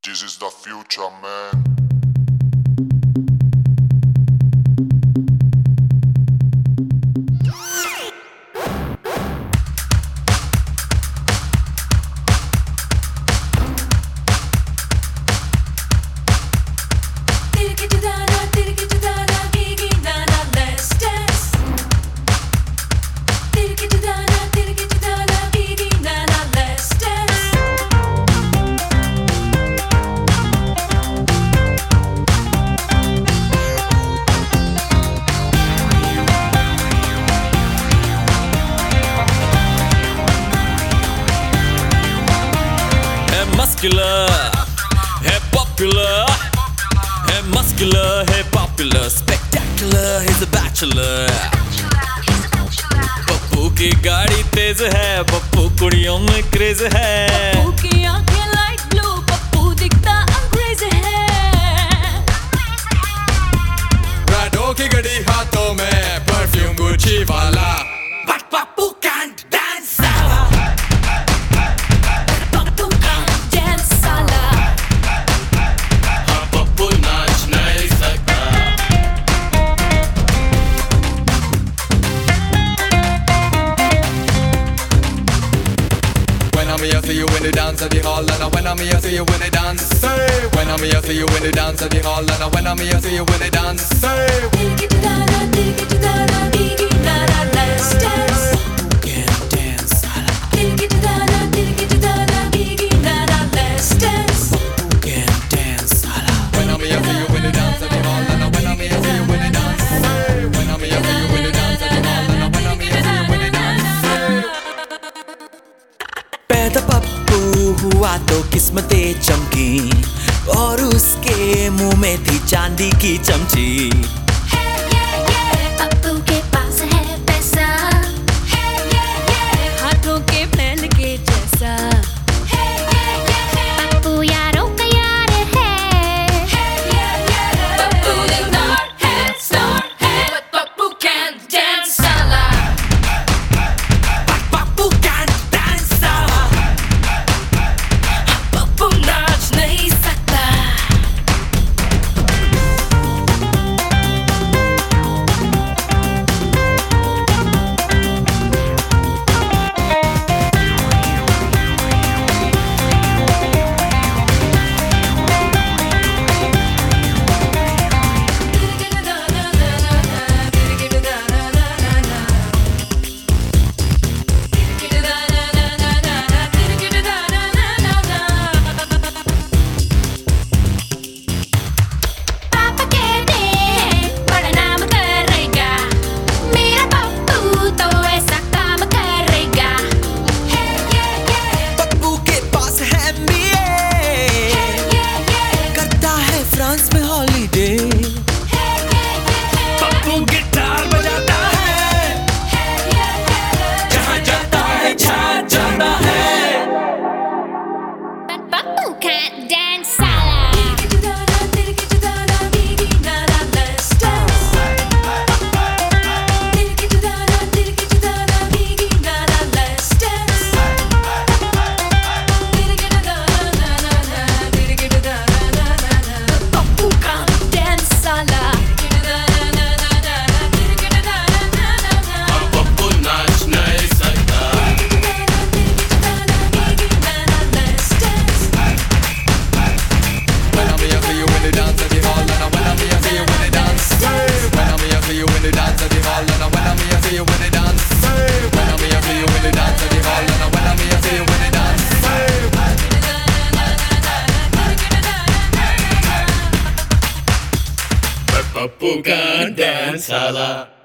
This is the future, man. Muscular, hey popular, hey muscular, hey popular, spectacular, he's a bachelor. Pappu की गाड़ी तेज है, पप्पू कुड़ियों में craze है, पप्पू की आंखें लाइट ब्लू, पप्पू दिखता अंग्रेज है। राडो की घड़ी हाथों में, परफ्यूम गुची वाला, but Pappu can't dance. I see you in the dance at the hall, and when I'm here, see you in the dance. Say, when I'm here, see you in the dance at the hall, and when I'm here, see you in the dance. Say, let's dance. Can't dance, Let's dance. can't dance, when I'm here, see you in the dance at the hall, and when I'm here, see you in the dance. Say, when I'm here, see you in the dance at the hall, and when I'm here, see you in the dance. पैदा पप्पू हुआ तो किस्मतें चमकी और उसके मुंह में थी चांदी की चमची। पप्पू के पास है पैसा, हाथों के महल के जैसा। पप्पू यारों का यार है, पप्पू स्टार है, but पप्पू can't dance साला। पप्पू can't dance साला, पप्पू नाच नहीं सकता। फ्रांस में हॉलीडे, पप्पू गिटार बजाता है, जहाँ जाता है छा जाता है। But पप्पू can't dance साला। Puppu can't dance, salah.